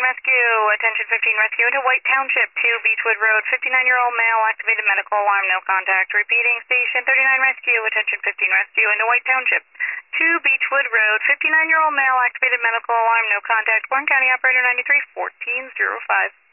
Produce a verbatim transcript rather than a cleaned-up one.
Rescue. Attention fifteen Rescue into White Township, two Beechwood Road. fifty-nine-year-old male, activated medical alarm, no contact. Repeating, Station thirty-nine Rescue. Attention fifteen Rescue into White Township, two Beechwood Road. fifty-nine-year-old male, activated medical alarm, no contact. Warren County Operator ninety-three, fourteen oh five.